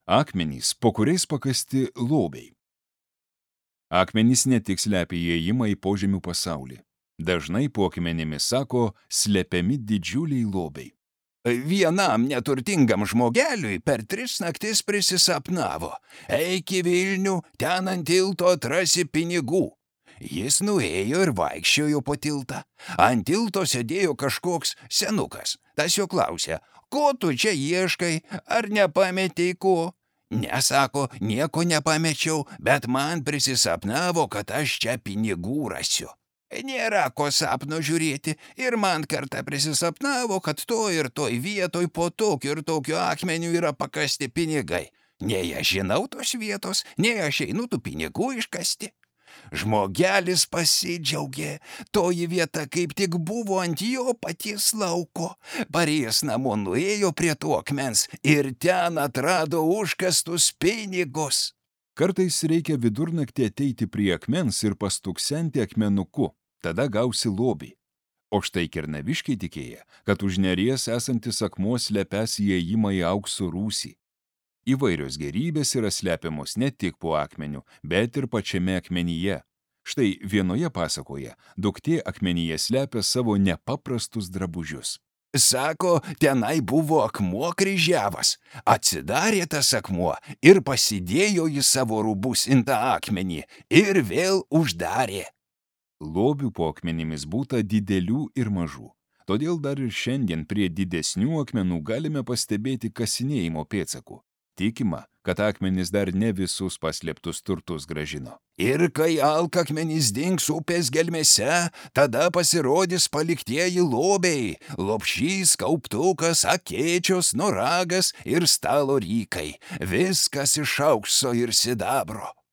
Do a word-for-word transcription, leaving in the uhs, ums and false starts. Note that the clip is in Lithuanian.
Akmenys, po kuriais pakasti lobiai. Akmenys ne tik slepia įėjimą į požemių pasaulį. Dažnai po akmenimis, sako, slepiami didžiuliai lobiai. Vienam neturtingam žmogeliui per tris naktis prisisapnavo. Eik į Vilnių, ten ant tilto atrasi pinigų. Jis nuėjo ir vaikščiojo po tiltą. Ant tilto sėdėjo kažkoks senukas. Tas jo klausė, ko tu čia ieškai, ar nepametei ko? Nesako, nieko nepamečiau, bet man prisisapnavo, kad aš čia pinigų rasiu. Nėra ko sapno žiūrėti, ir man kartą prisisapnavo, kad to ir toj vietoj po tokiu ir tokiu akmeniu yra pakasti pinigai. Nei aš žinau tos vietos, nei aš einu tų pinigų iškasti. Žmogelis pasidžiaugė, toji vieta kaip tik buvo ant jo paties lauko. Parėjęs namo nuėjo prie to akmens ir ten atrado užkastus pinigus. Kartais reikia vidurnaktį ateiti prie akmens ir pastuksenti akmenuku, tada gausi lobį. O štai Kernaviškiai tikėję, kad už Neries esantis akmuo slepias įėjimą į aukso rūsį. Įvairios gerybės yra slepiamos ne tik po akmeniu, bet ir pačiame akmenyje. Štai vienoje pasakoje duktė akmenyje slepia savo nepaprastus drabužius. Sako, tenai buvo akmuo kryžiavas. Atsidarė tas akmuo ir pasidėjo į savo rūbus į tą akmenį ir vėl uždarė. Lobių po akmenimis būta didelių ir mažų. Todėl dar ir šiandien prie didesnių akmenų galime pastebėti kasinėjimo pėdsakų. Tikima, kad akmenys dar ne visus paslėptus turtus grąžino. Ir kai alkakmenys dings upės gelmėse, tada pasirodys paliktieji lobiai, lopšys, kauptukas, akėčios, noragas ir stalo rykai, viskas iš aukso ir sidabro.